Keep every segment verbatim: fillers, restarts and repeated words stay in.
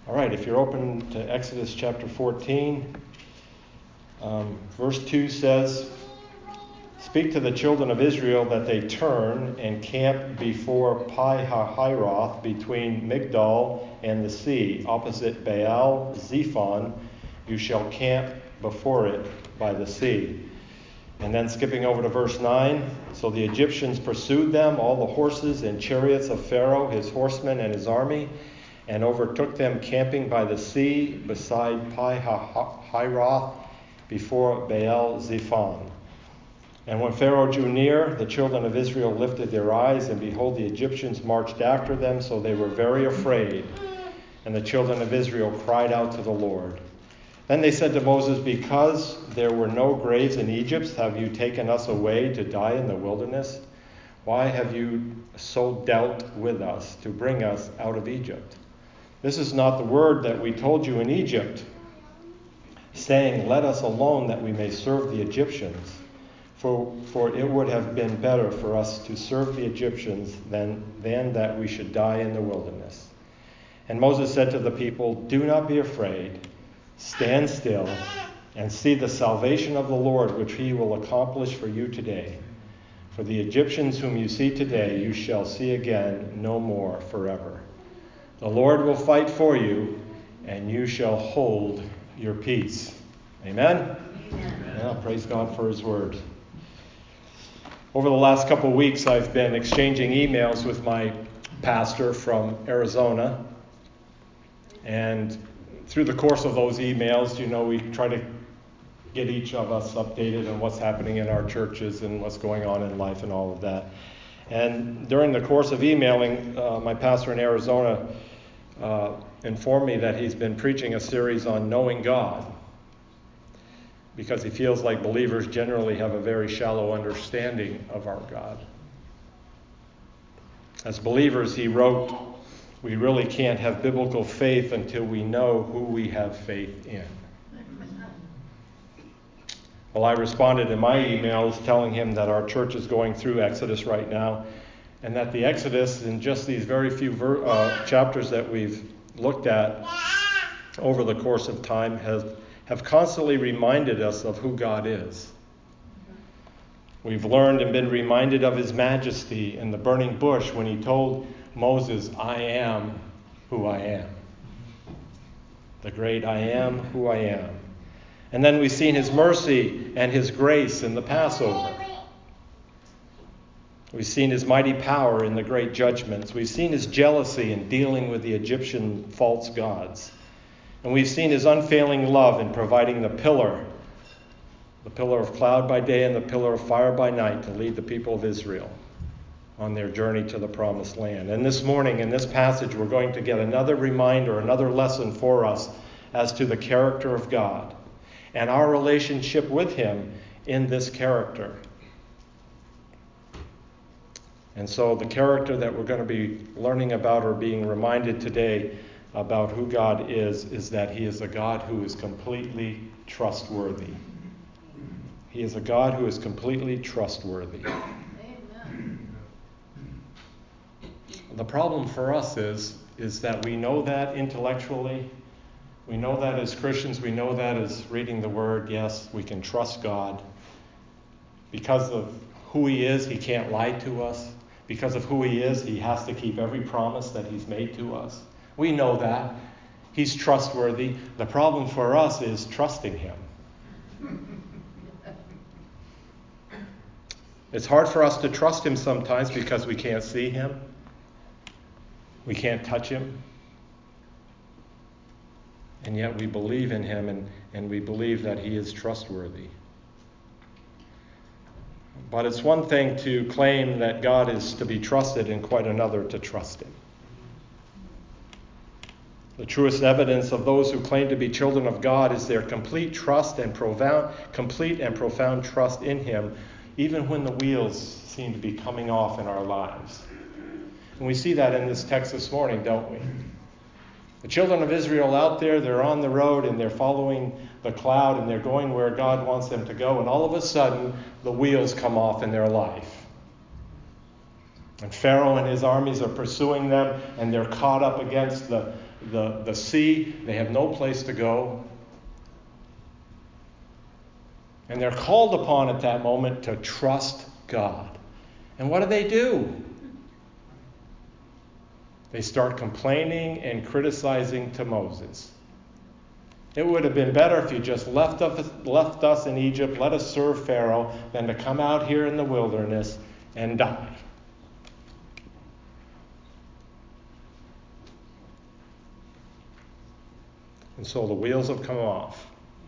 All right, if you're open to Exodus chapter fourteen, um, verse two says, "Speak to the children of Israel that they turn and camp before Pi-hahiroth, between Migdol and the sea, opposite Baal Zephon. You shall camp before it by the sea." And then skipping over to verse nine, "So the Egyptians pursued them, all the horses and chariots of Pharaoh, his horsemen and his army, and overtook them camping by the sea beside Pi-hahiroth before Baal Zephon. And when Pharaoh drew near, the children of Israel lifted their eyes, and behold, the Egyptians marched after them, so they were very afraid. And the children of Israel cried out to the Lord. Then they said to Moses, 'Because there were no graves in Egypt, have you taken us away to die in the wilderness? Why have you so dealt with us to bring us out of Egypt? This is not the word that we told you in Egypt, saying, Let us alone that we may serve the Egyptians. For, for it would have been better for us to serve the Egyptians than, than that we should die in the wilderness.' And Moses said to the people, 'Do not be afraid. Stand still and see the salvation of the Lord, which he will accomplish for you today. For the Egyptians whom you see today, you shall see again no more forever. The Lord will fight for you, and you shall hold your peace.'" Amen? Amen. Yeah, praise God for his word. Over the last couple of weeks, I've been exchanging emails with my pastor from Arizona. And through the course of those emails, you know, we try to get each of us updated on what's happening in our churches and what's going on in life and all of that. And during the course of emailing, uh, my pastor in Arizona uh, informed me that he's been preaching a series on knowing God, because he feels like believers generally have a very shallow understanding of our God. As believers, he wrote, we really can't have biblical faith until we know who we have faith in. Well, I responded in my emails telling him that our church is going through Exodus right now, and that the Exodus, in just these very few ver- uh, chapters that we've looked at over the course of time, has have constantly reminded us of who God is. We've learned and been reminded of his majesty in the burning bush when he told Moses, "I am who I am." The great I am who I am. And then we've seen his mercy and his grace in the Passover. We've seen his mighty power in the great judgments. We've seen his jealousy in dealing with the Egyptian false gods. And we've seen his unfailing love in providing the pillar, the pillar of cloud by day and the pillar of fire by night, to lead the people of Israel on their journey to the promised land. And this morning in this passage, we're going to get another reminder, another lesson for us as to the character of God and our relationship with him in this character. And so the character that we're going to be learning about or being reminded today about who God is, is that he is a God who is completely trustworthy. He is a God who is completely trustworthy. Amen. The problem for us is, is that we know that intellectually. We know that as Christians. We know that as reading the Word. Yes, we can trust God. Because of who he is, he can't lie to us. Because of who he is, he has to keep every promise that he's made to us. We know that. He's trustworthy. The problem for us is trusting him. It's hard for us to trust him sometimes because we can't see him. We can't touch him. And yet we believe in him, and, and we believe that he is trustworthy. But it's one thing to claim that God is to be trusted, and quite another to trust him. The truest evidence of those who claim to be children of God is their complete trust and profound, complete and profound trust in him, even when the wheels seem to be coming off in our lives. And we see that in this text this morning, don't we? The children of Israel out there, they're on the road and they're following the cloud and they're going where God wants them to go. And all of a sudden, the wheels come off in their life. And Pharaoh and his armies are pursuing them, and they're caught up against the, the, the sea. They have no place to go. And they're called upon at that moment to trust God. And what do they do? They start complaining and criticizing to Moses. It would have been better if you just left us, left us in Egypt, let us serve Pharaoh, than to come out here in the wilderness and die. And so the wheels have come off.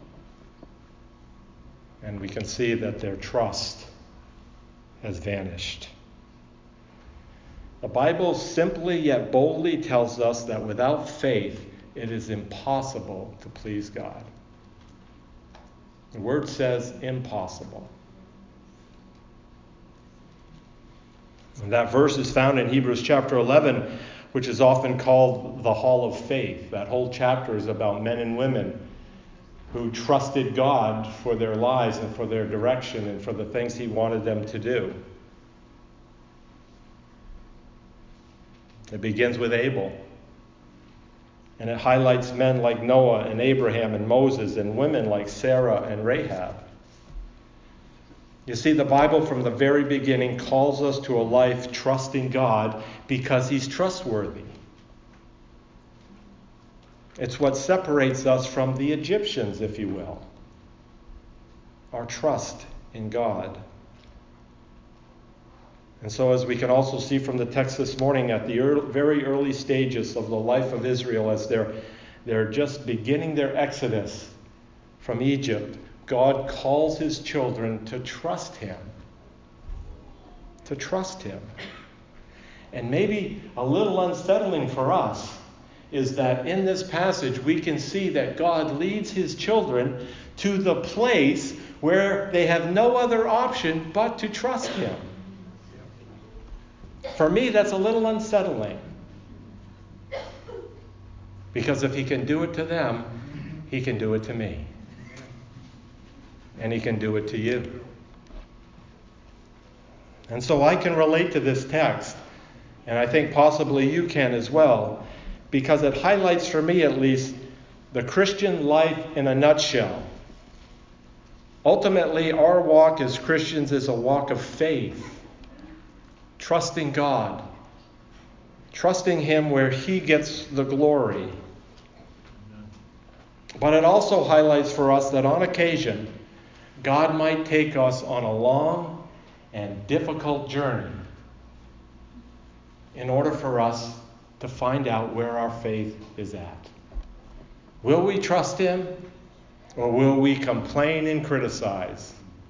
And we can see that their trust has vanished. The Bible simply yet boldly tells us that without faith, it is impossible to please God. The word says impossible. And that verse is found in Hebrews chapter eleven, which is often called the Hall of Faith. That whole chapter is about men and women who trusted God for their lives and for their direction and for the things He wanted them to do. It begins with Abel. And it highlights men like Noah and Abraham and Moses and women like Sarah and Rahab. You see, the Bible from the very beginning calls us to a life trusting God because He's trustworthy. It's what separates us from the Egyptians, if you will. Our trust in God. And so, as we can also see from the text this morning, at the early, very early stages of the life of Israel, as they're, they're just beginning their exodus from Egypt, God calls His children to trust Him. To trust Him. And maybe a little unsettling for us is that in this passage we can see that God leads His children to the place where they have no other option but to trust Him. For me, that's a little unsettling. Because if He can do it to them, He can do it to me. And He can do it to you. And so I can relate to this text, and I think possibly you can as well, because it highlights, for me at least, the Christian life in a nutshell. Ultimately, our walk as Christians is a walk of faith. Trusting God. Trusting Him where He gets the glory. But it also highlights for us that on occasion, God might take us on a long and difficult journey in order for us to find out where our faith is at. Will we trust Him, or will we complain and criticize?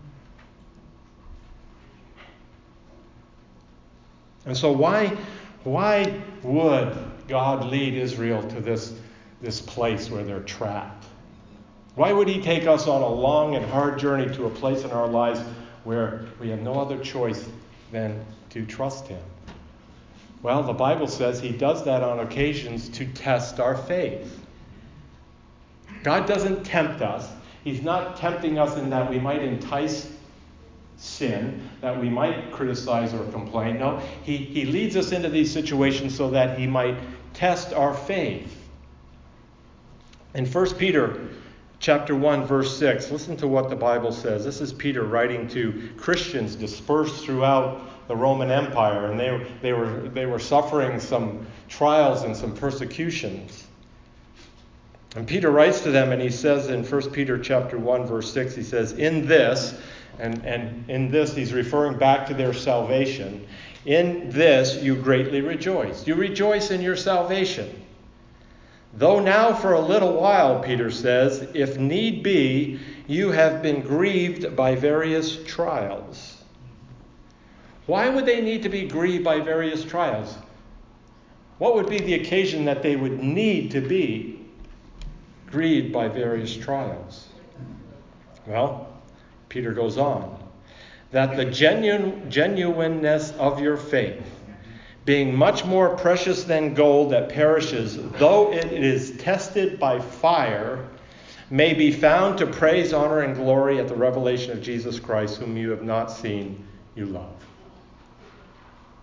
And so why, why would God lead Israel to this, this place where they're trapped? Why would He take us on a long and hard journey to a place in our lives where we have no other choice than to trust Him? Well, the Bible says He does that on occasions to test our faith. God doesn't tempt us. He's not tempting us in that we might entice sin, that we might criticize or complain. No, he, he leads us into these situations so that He might test our faith. In First Peter chapter one, verse six, listen to what the Bible says. This is Peter writing to Christians dispersed throughout the Roman Empire, and they, they were they were suffering some trials and some persecutions. And Peter writes to them, and he says in First Peter chapter one, verse six, he says, in this, and, and in this he's referring back to their salvation, in this you greatly rejoice. You rejoice in your salvation. Though now for a little while, Peter says, if need be, you have been grieved by various trials. Why would they need to be grieved by various trials? What would be the occasion that they would need to be grieved by various trials? Well, Peter goes on, that the genuine, genuineness of your faith, being much more precious than gold that perishes, though it is tested by fire, may be found to praise, honor, and glory at the revelation of Jesus Christ, whom you have not seen, you love.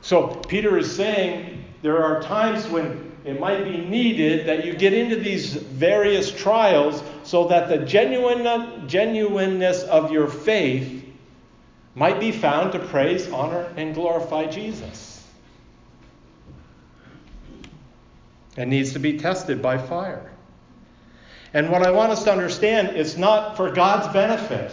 So Peter is saying there are times when it might be needed that you get into these various trials so that the genuine, genuineness of your faith might be found to praise, honor, and glorify Jesus. It needs to be tested by fire. And what I want us to understand, it's not for God's benefit.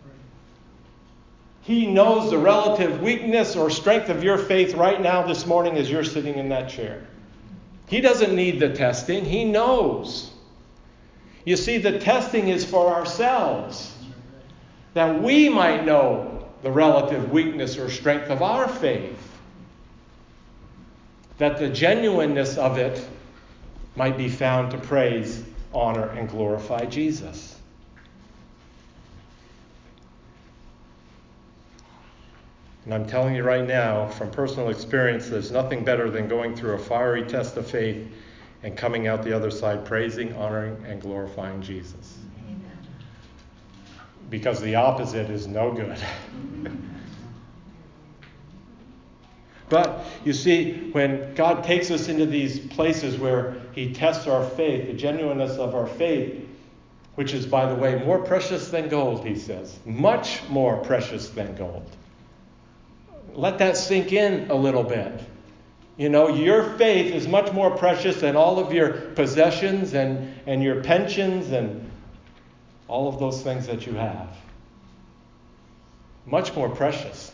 He knows the relative weakness or strength of your faith right now this morning as you're sitting in that chair. He doesn't need the testing. He knows. You see, the testing is for ourselves, that we might know the relative weakness or strength of our faith, that the genuineness of it might be found to praise, honor, and glorify Jesus. And I'm telling you right now, from personal experience, there's nothing better than going through a fiery test of faith and coming out the other side praising, honoring, and glorifying Jesus. Amen. Because the opposite is no good. But you see, when God takes us into these places where He tests our faith, the genuineness of our faith, which is, by the way, more precious than gold, He says. Much more precious than gold. Let that sink in a little bit. You know, your faith is much more precious than all of your possessions and, and your pensions and all of those things that you have. Much more precious.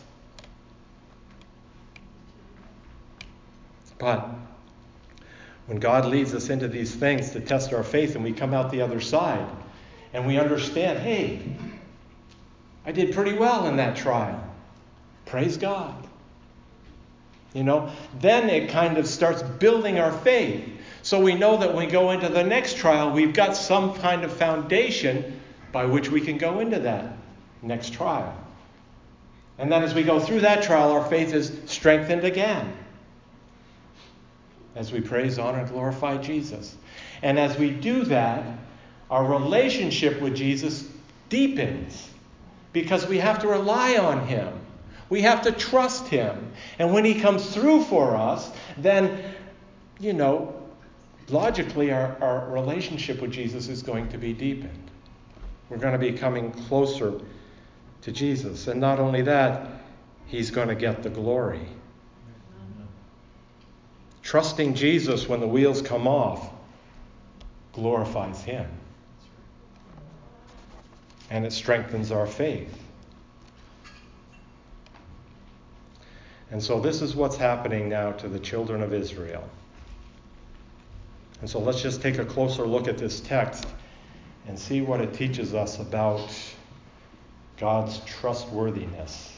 But when God leads us into these things to test our faith and we come out the other side and we understand, hey, I did pretty well in that trial. Praise God. You know, then it kind of starts building our faith. So we know that when we go into the next trial, we've got some kind of foundation by which we can go into that next trial. And then as we go through that trial, our faith is strengthened again. As we praise, honor, and glorify Jesus. And as we do that, our relationship with Jesus deepens. Because we have to rely on Him. We have to trust Him. And when He comes through for us, then, you know, logically our, our relationship with Jesus is going to be deepened. We're going to be coming closer to Jesus. And not only that, He's going to get the glory. Trusting Jesus when the wheels come off glorifies Him. And it strengthens our faith. And so this is what's happening now to the children of Israel. And so let's just take a closer look at this text and see what it teaches us about God's trustworthiness.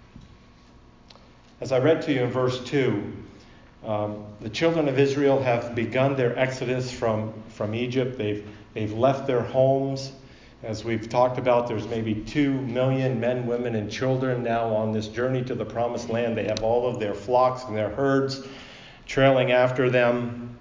As I read to you in verse two, um, the children of Israel have begun their exodus from, from Egypt. They've, they've left their homes. As we've talked about, there's maybe two million men, women, and children now on this journey to the promised land. They have all of their flocks and their herds trailing after them.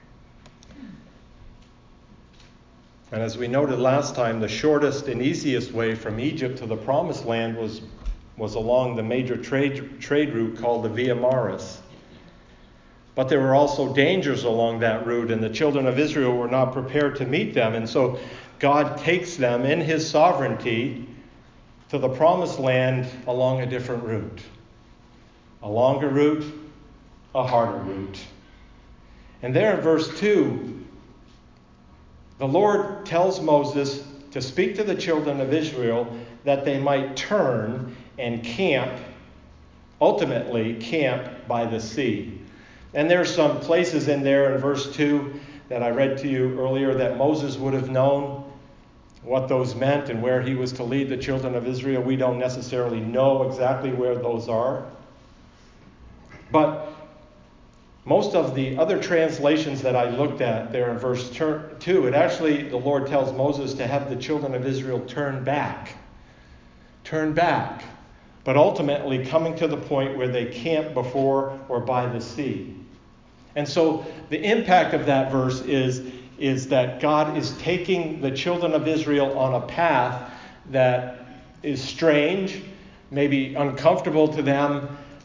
And as we noted last time, the shortest and easiest way from Egypt to the promised land was, was along the major trade, trade route called the Via Maris. But there were also dangers along that route, and the children of Israel were not prepared to meet them. And so God takes them in His sovereignty to the promised land along a different route. A longer route, a harder route. And there in verse two, the Lord tells Moses to speak to the children of Israel that they might turn and camp, ultimately camp by the sea. And there's some places in there in verse two that I read to you earlier that Moses would have known what those meant and where he was to lead the children of Israel. We don't necessarily know exactly where those are. But most of the other translations that I looked at there in verse two, it actually, the Lord tells Moses to have the children of Israel turn back. Turn back. But ultimately coming to the point where they camp before or by the sea. And so the impact of that verse is, is that God is taking the children of Israel on a path that is strange, maybe uncomfortable to them,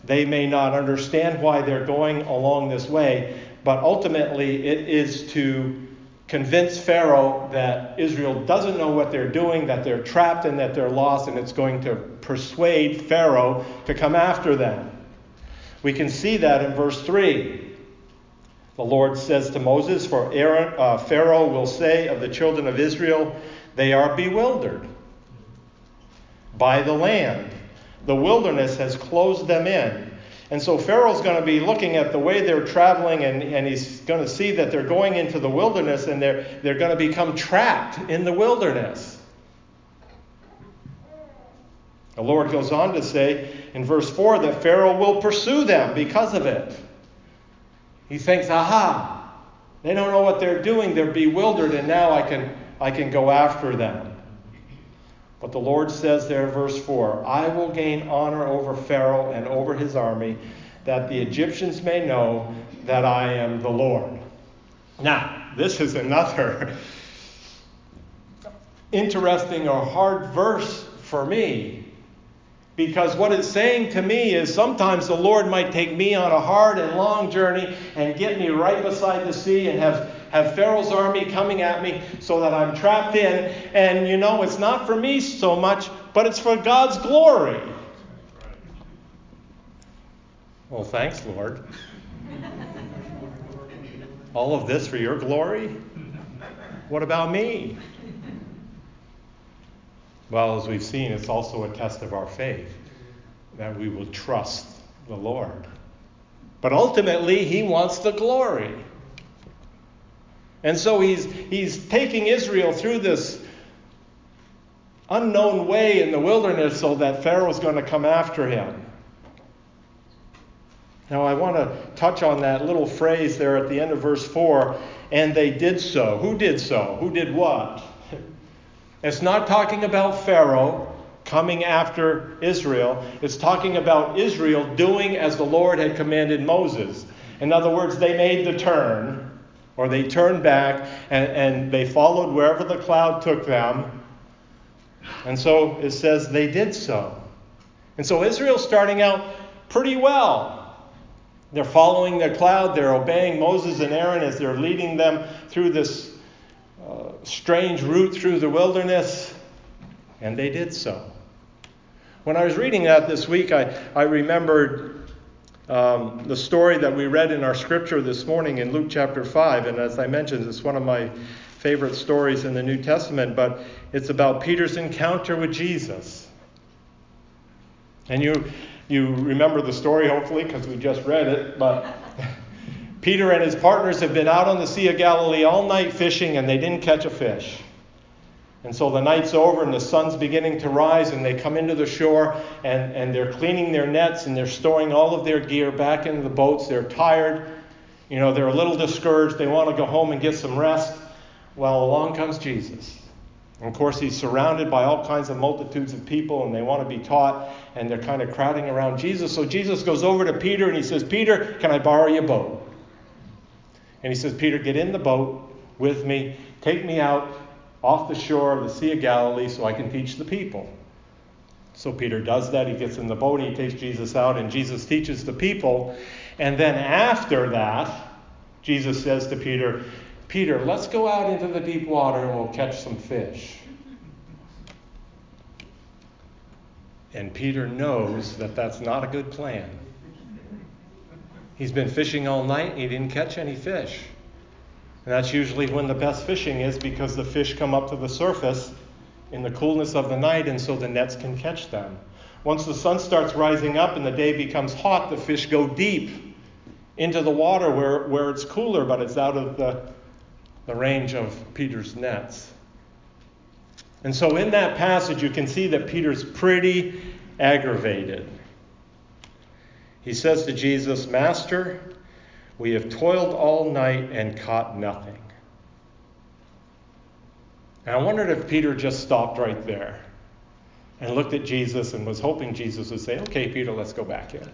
They may not understand why they're going along this way, but ultimately it is to convince Pharaoh that Israel doesn't know what they're doing, that they're trapped and that they're lost, and it's going to persuade Pharaoh to come after them. We can see that in verse three. The Lord says to Moses, For Aaron, uh, Pharaoh will say of the children of Israel, they are bewildered by the land. The wilderness has closed them in. And so Pharaoh's going to be looking at the way they're traveling, and, and he's going to see that they're going into the wilderness, and they're, they're going to become trapped in the wilderness. The Lord goes on to say in verse four that Pharaoh will pursue them because of it. He thinks, aha, they don't know what they're doing. They're bewildered, and now I can, I can go after them. But the Lord says there in verse four, I will gain honor over Pharaoh and over his army, that the Egyptians may know that I am the Lord. Now, this is another interesting or hard verse for me, because what it's saying to me is sometimes the Lord might take me on a hard and long journey and get me right beside the sea and have have Pharaoh's army coming at me so that I'm trapped in. And, you know, it's not for me so much, but it's for God's glory. Well, thanks, Lord. All of this for your glory? What about me? Well, as we've seen, it's also a test of our faith, that we will trust the Lord. But ultimately, he wants the glory. And so he's he's taking Israel through this unknown way in the wilderness so that Pharaoh's going to come after him. Now I want to touch on that little phrase there at the end of verse four, and they did so. Who did so? Who did what? It's not talking about Pharaoh coming after Israel. It's talking about Israel doing as the Lord had commanded Moses. In other words, they made the turn. Or they turned back and, and they followed wherever the cloud took them. And so it says they did so. And so Israel's starting out pretty well. They're following the cloud. They're obeying Moses and Aaron as they're leading them through this uh, strange route through the wilderness. And they did so. When I was reading that this week, I, I remembered Um, the story that we read in our scripture this morning in Luke chapter five. And as I mentioned, it's one of my favorite stories in the New Testament, but it's about Peter's encounter with Jesus. And you you remember the story, hopefully, because we just read it, but Peter and his partners have been out on the Sea of Galilee all night fishing, and they didn't catch a fish. And so the night's over and the sun's beginning to rise, and they come into the shore and, and they're cleaning their nets and they're storing all of their gear back into the boats. They're tired. You know, they're a little discouraged. They want to go home and get some rest. Well, along comes Jesus. And of course, he's surrounded by all kinds of multitudes of people, and they want to be taught, and they're kind of crowding around Jesus. So Jesus goes over to Peter and he says, Peter, can I borrow your boat? And he says, Peter, get in the boat with me. Take me out off the shore of the Sea of Galilee so I can teach the people. So Peter does that. He gets in the boat, he takes Jesus out, and Jesus teaches the people. And then after that, Jesus says to Peter, Peter, let's go out into the deep water and we'll catch some fish. And Peter knows that that's not a good plan. He's been fishing all night and he didn't catch any fish. And that's usually when the best fishing is, because the fish come up to the surface in the coolness of the night, and so the nets can catch them. Once the sun starts rising up and the day becomes hot, the fish go deep into the water where, where it's cooler, but it's out of the, the range of Peter's nets. And so in that passage, you can see that Peter's pretty aggravated. He says to Jesus, Master, we have toiled all night and caught nothing. And I wondered if Peter just stopped right there and looked at Jesus and was hoping Jesus would say, okay, Peter, let's go back in.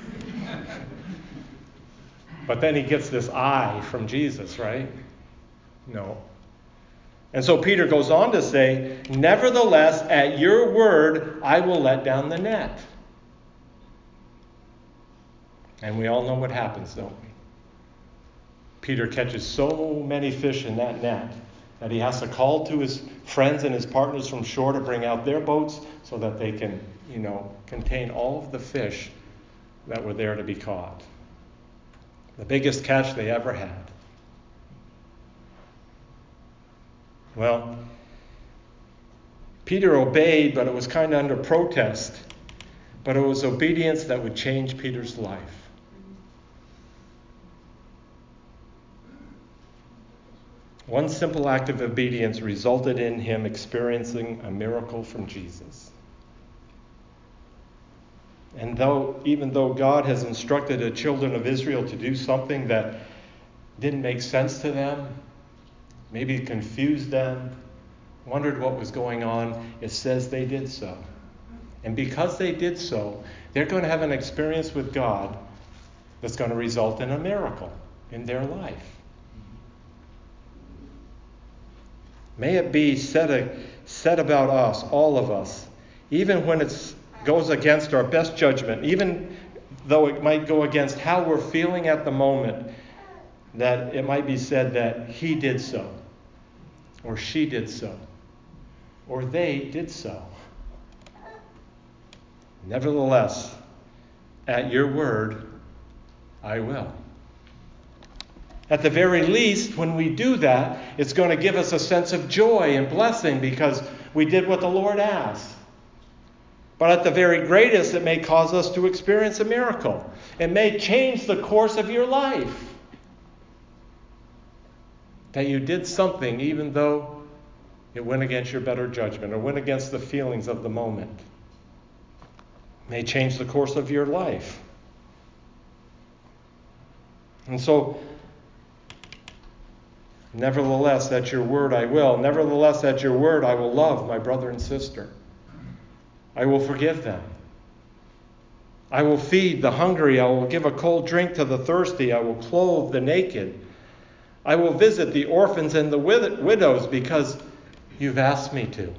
But then he gets this eye from Jesus, right? No. And so Peter goes on to say, nevertheless, at your word, I will let down the net. And we all know what happens, don't we? Peter catches so many fish in that net that he has to call to his friends and his partners from shore to bring out their boats so that they can, you know, contain all of the fish that were there to be caught. The biggest catch they ever had. Well, Peter obeyed, but it was kind of under protest. But it was obedience that would change Peter's life. One simple act of obedience resulted in him experiencing a miracle from Jesus. And though, even though God has instructed the children of Israel to do something that didn't make sense to them, maybe confused them, wondered what was going on, it says they did so. And because they did so, they're going to have an experience with God that's going to result in a miracle in their life. May it be said, said about us, all of us, even when it goes against our best judgment, even though it might go against how we're feeling at the moment, that it might be said that he did so, or she did so, or they did so. Nevertheless, at your word, I will. At the very least, when we do that, it's going to give us a sense of joy and blessing because we did what the Lord asked. But at the very greatest, it may cause us to experience a miracle. It may change the course of your life. That you did something even though it went against your better judgment or went against the feelings of the moment. It may change the course of your life. And so, nevertheless, at your word I will. Nevertheless, at your word I will love my brother and sister. I will forgive them. I will feed the hungry. I will give a cold drink to the thirsty. I will clothe the naked. I will visit the orphans and the widows because you've asked me to.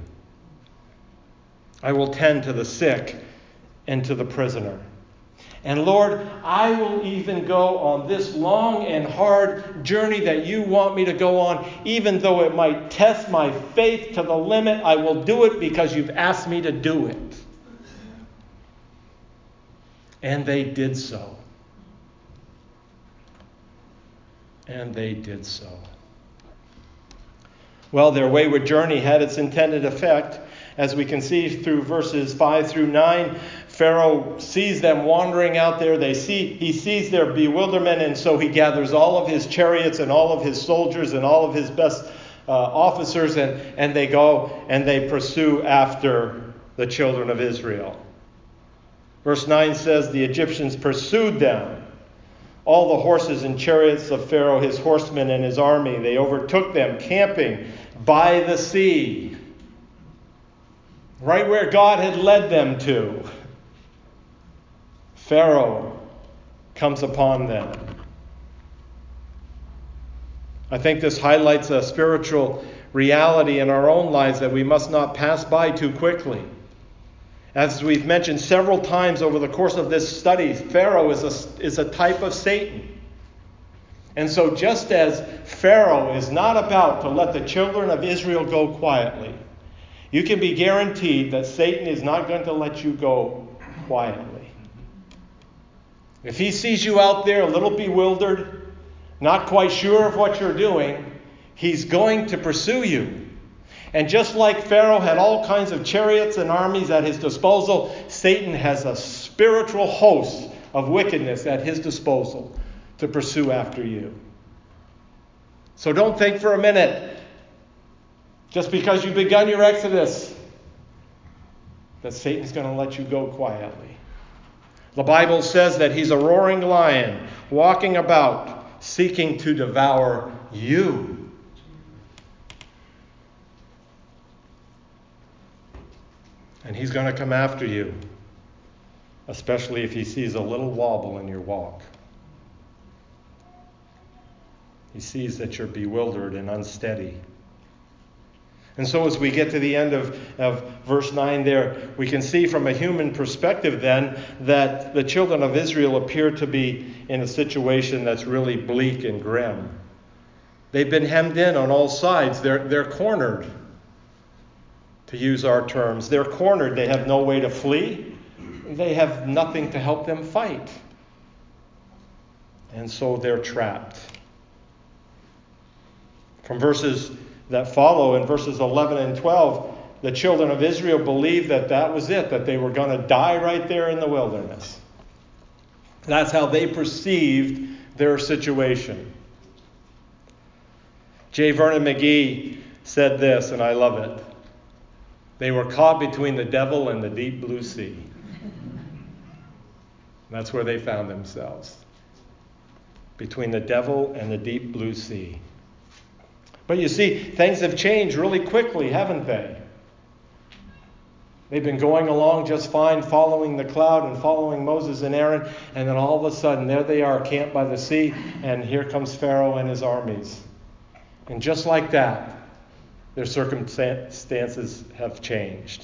I will tend to the sick and to the prisoner. And Lord, I will even go on this long and hard journey that you want me to go on, even though it might test my faith to the limit. I will do it because you've asked me to do it. And they did so. And they did so. Well, their wayward journey had its intended effect. As we can see through verses five through nine, Pharaoh sees them wandering out there. They see he sees their bewilderment, and so he gathers all of his chariots and all of his soldiers and all of his best uh, officers, and, and they go and they pursue after the children of Israel. Verse nine says, the Egyptians pursued them. All the horses and chariots of Pharaoh, his horsemen and his army, they overtook them, camping by the sea, right where God had led them to. Pharaoh comes upon them. I think this highlights a spiritual reality in our own lives that we must not pass by too quickly. As we've mentioned several times over the course of this study, Pharaoh is a, is a type of Satan. And so just as Pharaoh is not about to let the children of Israel go quietly, you can be guaranteed that Satan is not going to let you go quietly. If he sees you out there a little bewildered, not quite sure of what you're doing, he's going to pursue you. And just like Pharaoh had all kinds of chariots and armies at his disposal, Satan has a spiritual host of wickedness at his disposal to pursue after you. So don't think for a minute, just because you've begun your exodus, that Satan's going to let you go quietly. The Bible says that he's a roaring lion, walking about, seeking to devour you. And he's going to come after you, especially if he sees a little wobble in your walk. He sees that you're bewildered and unsteady. And so as we get to the end of, of verse nine there, we can see from a human perspective then that the children of Israel appear to be in a situation that's really bleak and grim. They've been hemmed in on all sides. They're, they're cornered, to use our terms. They're cornered. They have no way to flee. They have nothing to help them fight. And so they're trapped. From verses that follow, in verses eleven and twelve, the children of Israel believed that that was it, that they were going to die right there in the wilderness. That's how they perceived their situation. J. Vernon McGee said this, and I love it. They were caught between the devil and the deep blue sea. That's where they found themselves. Between the devil and the deep blue sea. But you see, things have changed really quickly, haven't they? They've been going along just fine, following the cloud and following Moses and Aaron, and then all of a sudden, there they are, camped by the sea, and here comes Pharaoh and his armies. And just like that, their circumstances have changed.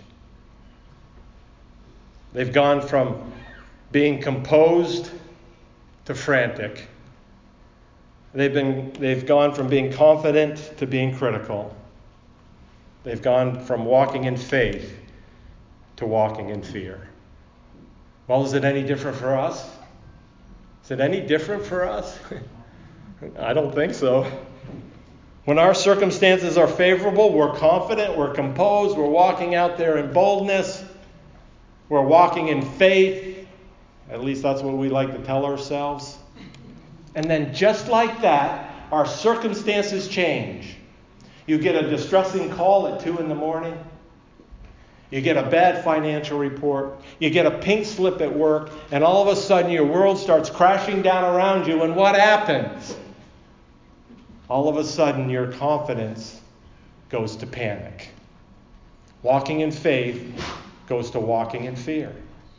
They've gone from being composed to frantic. They've been, they've gone from being confident to being critical. They've gone from walking in faith to walking in fear. Well, is it any different for us? Is it any different for us? I don't think so. When our circumstances are favorable, we're confident, we're composed, we're walking out there in boldness, we're walking in faith. At least that's what we like to tell ourselves. And then just like that, our circumstances change. You get a distressing call at two in the morning. You get a bad financial report. You get a pink slip at work. And all of a sudden your world starts crashing down around you. And what happens? All of a sudden your confidence goes to panic. Walking in faith goes to walking in fear.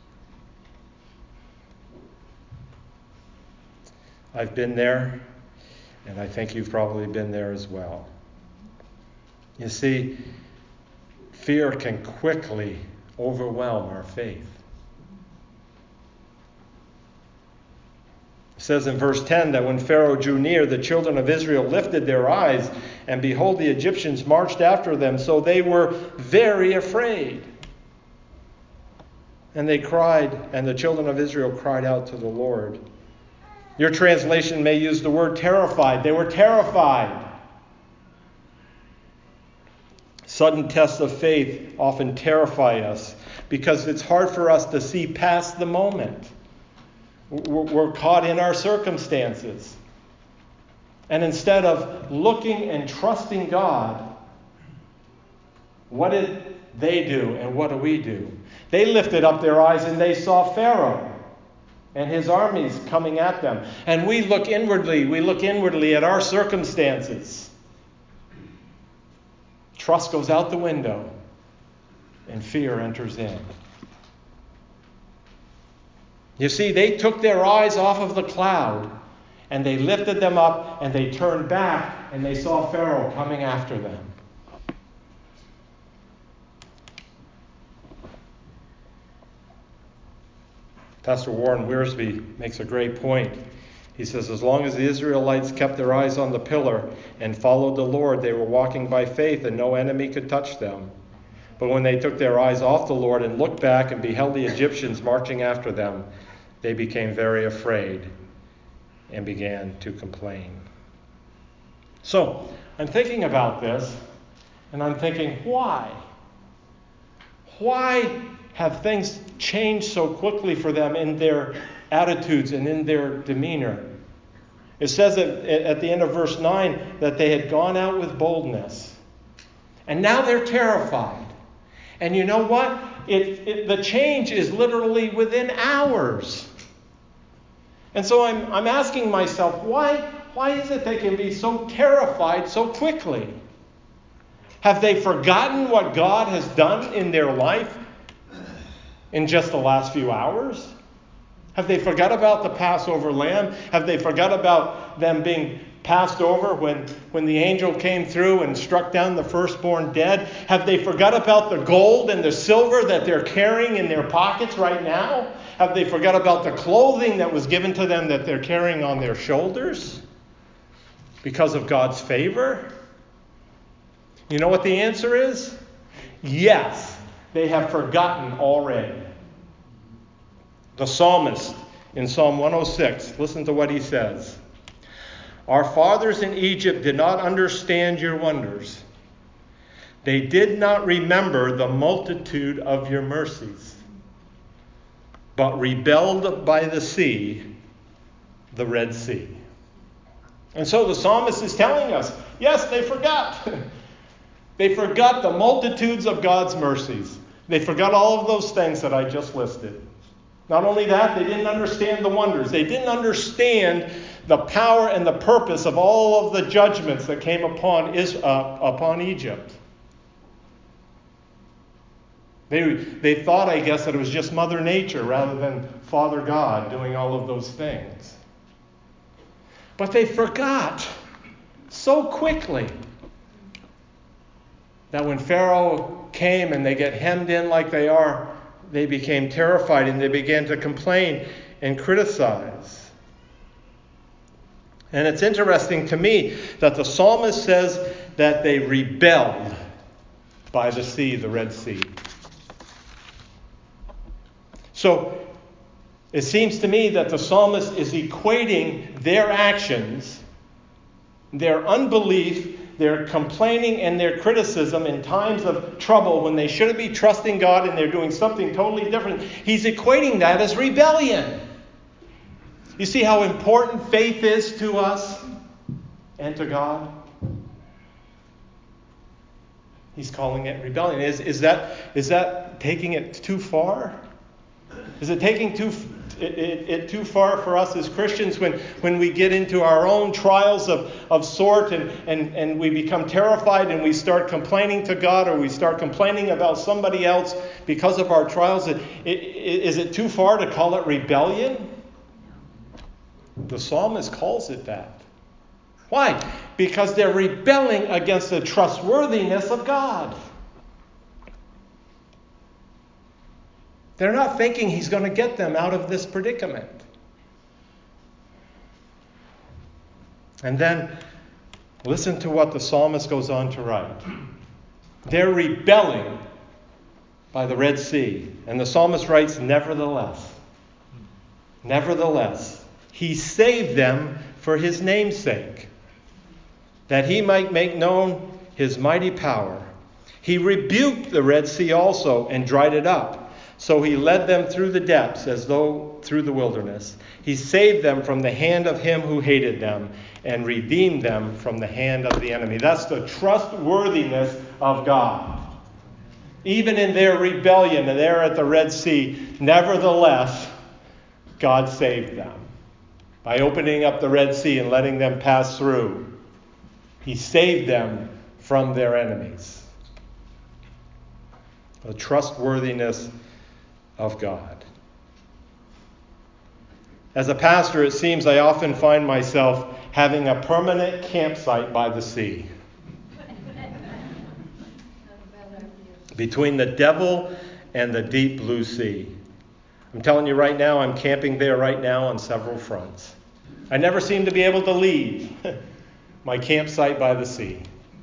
I've been there, and I think you've probably been there as well. You see, fear can quickly overwhelm our faith. It says in verse ten that when Pharaoh drew near, the children of Israel lifted their eyes, and behold, the Egyptians marched after them, so they were very afraid. And they cried, and the children of Israel cried out to the Lord. Your translation may use the word terrified. They were terrified. Sudden tests of faith often terrify us because it's hard for us to see past the moment. We're caught in our circumstances. And instead of looking and trusting God, what did they do and what do we do? They lifted up their eyes and they saw Pharaoh and his armies coming at them. And we look inwardly, we look inwardly at our circumstances. Trust goes out the window and fear enters in. You see, they took their eyes off of the cloud and they lifted them up and they turned back and they saw Pharaoh coming after them. Pastor Warren Wiersbe makes a great point. He says, as long as the Israelites kept their eyes on the pillar and followed the Lord, they were walking by faith and no enemy could touch them. But when they took their eyes off the Lord and looked back and beheld the Egyptians marching after them, they became very afraid and began to complain. So, I'm thinking about this, and I'm thinking, why? Why have things changed so quickly for them in their attitudes and in their demeanor? It says at the end of verse nine that they had gone out with boldness. And now they're terrified. And you know what? It, it, the change is literally within hours. And so I'm, I'm asking myself, why, why is it they can be so terrified so quickly? Have they forgotten what God has done in their life in just the last few hours? Have they forgot about the Passover lamb? Have they forgot about them being passed over when, when the angel came through and struck down the firstborn dead? Have they forgot about the gold and the silver that they're carrying in their pockets right now? Have they forgot about the clothing that was given to them that they're carrying on their shoulders because of God's favor? You know what the answer is? Yes, they have forgotten already. The psalmist in Psalm one oh six, listen to what he says. Our fathers in Egypt did not understand your wonders. They did not remember the multitude of your mercies, but rebelled by the sea, the Red Sea. And so the psalmist is telling us, yes, they forgot. They forgot the multitudes of God's mercies. They forgot all of those things that I just listed. Not only that, they didn't understand the wonders. They didn't understand the power and the purpose of all of the judgments that came upon Israel, uh, upon Egypt. They, they thought, I guess, that it was just Mother Nature rather than Father God doing all of those things. But they forgot so quickly that when Pharaoh came and they get hemmed in like they are, they became terrified and they began to complain and criticize. And it's interesting to me that the psalmist says that they rebelled by the sea, the Red Sea. So it seems to me that the psalmist is equating their actions, their unbelief, their complaining and their criticism in times of trouble when they should be trusting God and they're doing something totally different. He's equating that as rebellion. You see how important faith is to us and to God? He's calling it rebellion. Is, is, that, is that taking it too far? Is it taking too it, it, it too far for us as Christians when, when we get into our own trials of, of sort and, and, and we become terrified and we start complaining to God or we start complaining about somebody else because of our trials? It, it, is it too far to call it rebellion? The psalmist calls it that. Why? Because they're rebelling against the trustworthiness of God. They're not thinking he's going to get them out of this predicament. And then listen to what the psalmist goes on to write. They're rebelling by the Red Sea. And the psalmist writes, nevertheless, nevertheless, he saved them for his name's sake, that he might make known his mighty power. He rebuked the Red Sea also and dried it up. So he led them through the depths as though through the wilderness. He saved them from the hand of him who hated them and redeemed them from the hand of the enemy. That's the trustworthiness of God. Even in their rebellion and there at the Red Sea, nevertheless, God saved them. By opening up the Red Sea and letting them pass through, he saved them from their enemies. The trustworthiness of God. As a pastor, it seems I often find myself having a permanent campsite by the sea. Between the devil and the deep blue sea. I'm telling you right now, I'm camping there right now on several fronts. I never seem to be able to leave my campsite by the sea.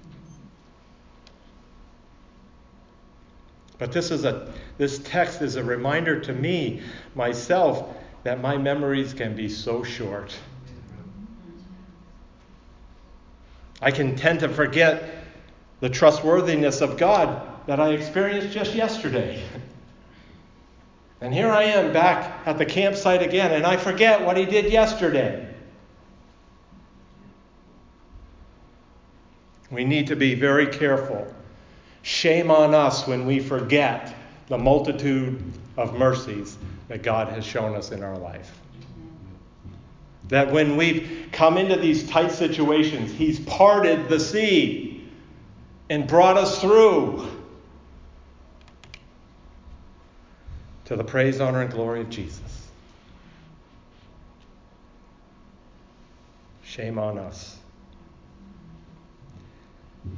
But this is a this text is a reminder to me, myself, that my memories can be so short. I can tend to forget the trustworthiness of God that I experienced just yesterday. And here I am back at the campsite again, and I forget what he did yesterday. We need to be very careful. Shame on us when we forget the multitude of mercies that God has shown us in our life. That when we've come into these tight situations, he's parted the sea and brought us through to the praise, honor, and glory of Jesus. Shame on us.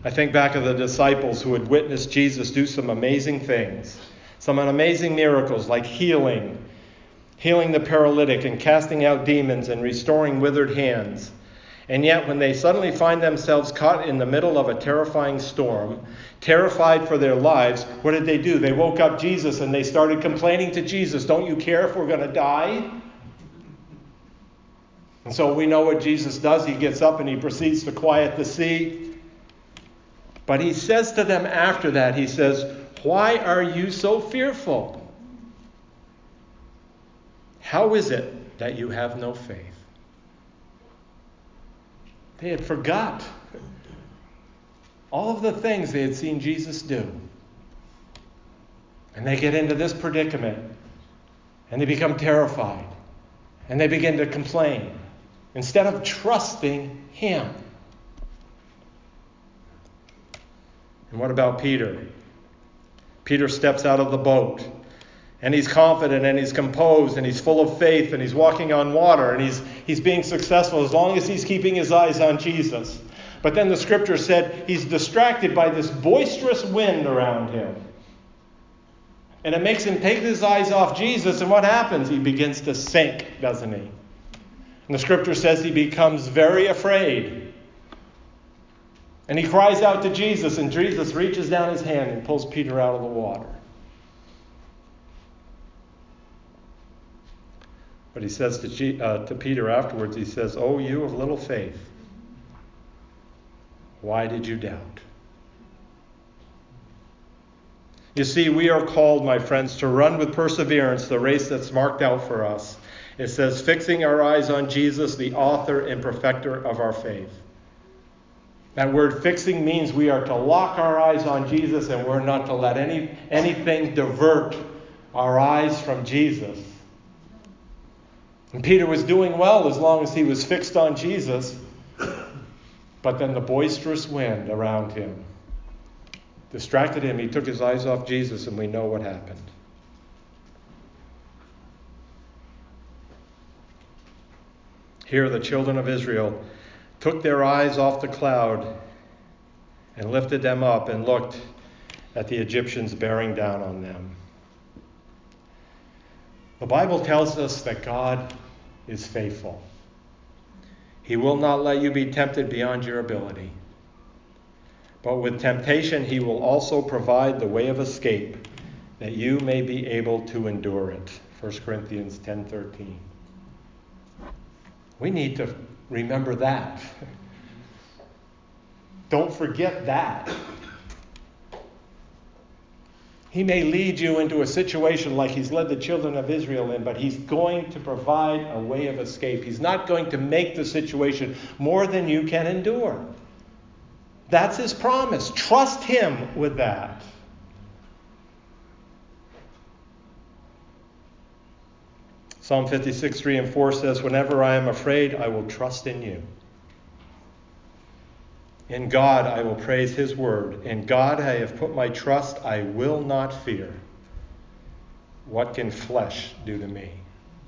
I think back of the disciples who had witnessed Jesus do some amazing things, some amazing miracles like healing, healing the paralytic and casting out demons and restoring withered hands. And yet when they suddenly find themselves caught in the middle of a terrifying storm, terrified for their lives, what did they do? They woke up Jesus and they started complaining to Jesus, "Don't you care if we're going to die?" And so we know what Jesus does. He gets up and he proceeds to quiet the sea. But he says to them after that, he says, "Why are you so fearful? How is it that you have no faith?" They had forgot all of the things they had seen Jesus do. And they get into this predicament. And they become terrified. And they begin to complain instead of trusting him. And what about Peter? Peter steps out of the boat. And he's confident and he's composed and he's full of faith and he's walking on water and he's he's being successful as long as he's keeping his eyes on Jesus. But then the scripture said he's distracted by this boisterous wind around him. And it makes him take his eyes off Jesus, and what happens? He begins to sink, doesn't he? And the scripture says he becomes very afraid. And he cries out to Jesus, and Jesus reaches down his hand and pulls Peter out of the water. But he says to, G, uh, to Peter afterwards, he says, "Oh, you of little faith, why did you doubt?" You see, we are called, my friends, to run with perseverance the race that's marked out for us. It says, fixing our eyes on Jesus, the author and perfecter of our faith. That word fixing means we are to lock our eyes on Jesus and we're not to let any anything divert our eyes from Jesus. And Peter was doing well as long as he was fixed on Jesus. But then the boisterous wind around him distracted him. He took his eyes off Jesus, and we know what happened. Here the children of Israel took their eyes off the cloud and lifted them up and looked at the Egyptians bearing down on them. The Bible tells us that God is faithful. He will not let you be tempted beyond your ability. But with temptation, he will also provide the way of escape that you may be able to endure it. First Corinthians ten thirteen. We need to remember that. Don't forget that. He may lead you into a situation like he's led the children of Israel in, but he's going to provide a way of escape. He's not going to make the situation more than you can endure. That's his promise. Trust him with that. Psalm fifty-six, three and four says, "Whenever I am afraid, I will trust in you. In God I will praise his word. In God I have put my trust. I will not fear. What can flesh do to me?"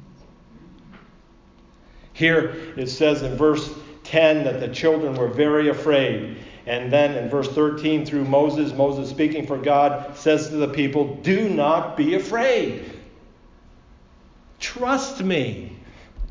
Here it says in verse ten that the children were very afraid. And then in verse thirteen through Moses, Moses speaking for God, says to the people, "Do not be afraid. Trust me."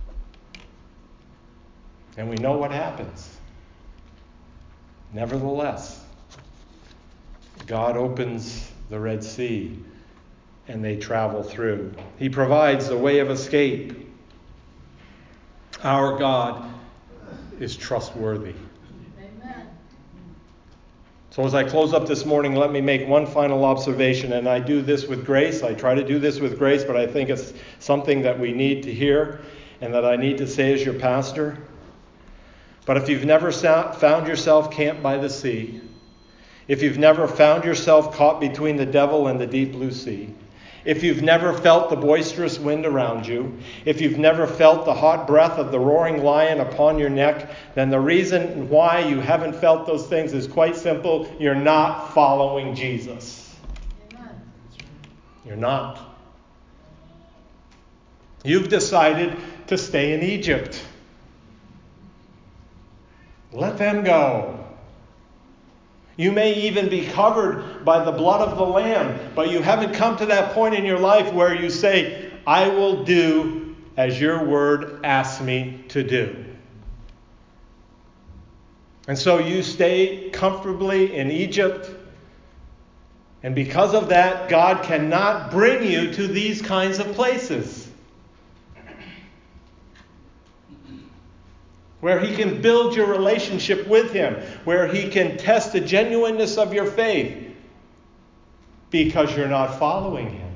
And we know what happens. Nevertheless, God opens the Red Sea and they travel through. He provides the way of escape. Our God is trustworthy. Amen. So as I close up this morning, let me make one final observation, and I do this with grace. I try to do this with grace, but I think it's something that we need to hear and that I need to say as your pastor. But if you've never found yourself camped by the sea, if you've never found yourself caught between the devil and the deep blue sea, if you've never felt the boisterous wind around you, if you've never felt the hot breath of the roaring lion upon your neck, then the reason why you haven't felt those things is quite simple. You're not following Jesus. Amen. You're not. You've decided to stay in Egypt. Let them go. You may even be covered by the blood of the Lamb, but you haven't come to that point in your life where you say, I will do as your word asks me to do. And so you stay comfortably in Egypt. And because of that, God cannot bring you to these kinds of places where He can build your relationship with Him, where He can test the genuineness of your faith, because you're not following Him.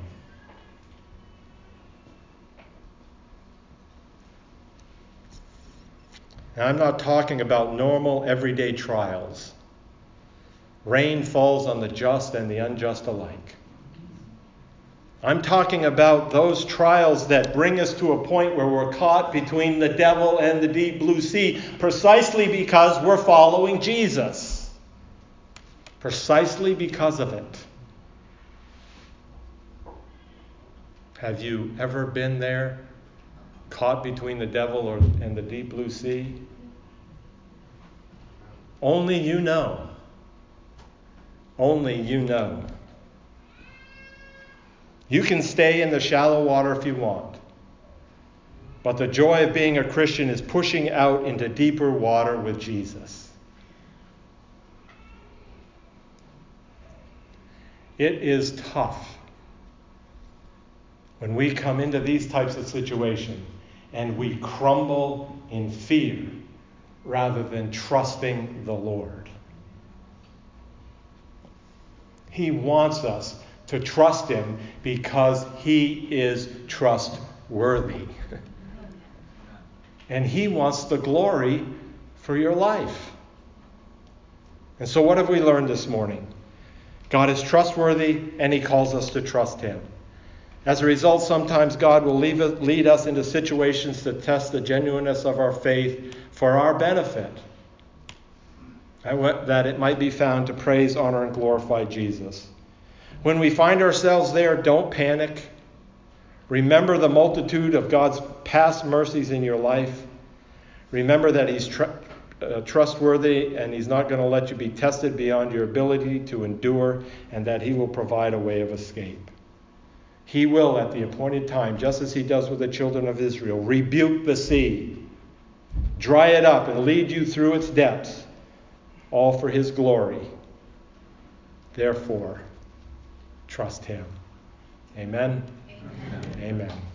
Now, I'm not talking about normal, everyday trials. Rain falls on the just and the unjust alike. I'm talking about those trials that bring us to a point where we're caught between the devil and the deep blue sea, precisely because we're following Jesus. Precisely because of it. Have you ever been there, caught between the devil or, and the deep blue sea? Only you know. Only you know. You can stay in the shallow water if you want. But the joy of being a Christian is pushing out into deeper water with Jesus. It is tough when we come into these types of situations and we crumble in fear rather than trusting the Lord. He wants us to trust Him because He is trustworthy. And He wants the glory for your life. And so what have we learned this morning? God is trustworthy and He calls us to trust Him. As a result, sometimes God will lead us into situations to test the genuineness of our faith for our benefit, that it might be found to praise, honor, and glorify Jesus. When we find ourselves there, don't panic. Remember the multitude of God's past mercies in your life. Remember that He's tr- uh, trustworthy and He's not going to let you be tested beyond your ability to endure, and that He will provide a way of escape. He will, at the appointed time, just as He does with the children of Israel, rebuke the sea, dry it up, and lead you through its depths, all for His glory. Therefore, trust Him. Amen? Amen. Amen.